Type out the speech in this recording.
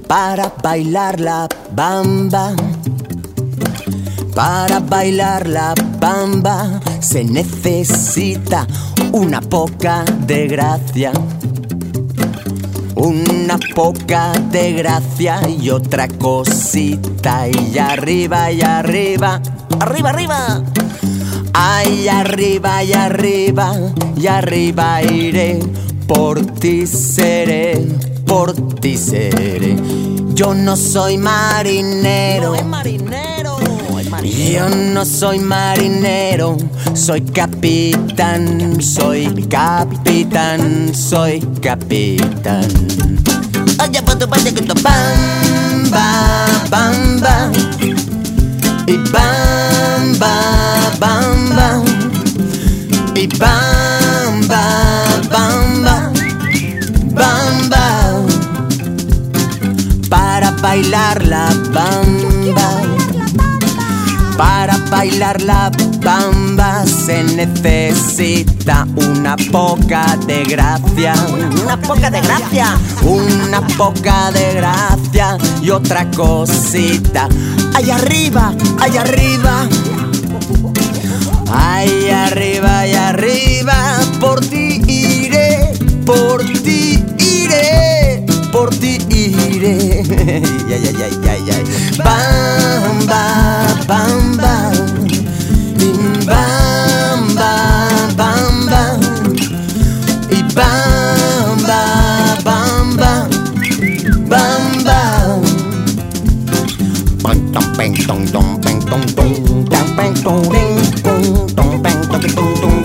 para bailar la bamba. Para bailar la bamba se necesita una poca de gracia. Una poca de gracia y otra cosita. Y arriba, y arriba, arriba, arriba. Ay, arriba, y arriba, y arriba iré. Por ti seré, por ti seré. Yo no soy marinero. No es marinero. Yo no soy marinero, soy capitán, soy capitán, soy capitán. Oye, pues tu parte que tu bamba, bamba. Y bamba, bamba. Y bamba, bamba, bamba. Para bailar la bamba. Para bailar la bamba se necesita una poca de gracia. Una poca de gracia. Una poca de gracia y otra cosita. Allá arriba, allá arriba. Ay, arriba, y arriba. Por ti iré, por ti iré, por ti iré. Ay, ay, ay, ay, ay. Bamba, bamba. Y bamba, bamba. Y bamba, bamba, bamba. Peng tong peng tong tong peng tong tong tong peng tong ding tong tong peng tong tong tong.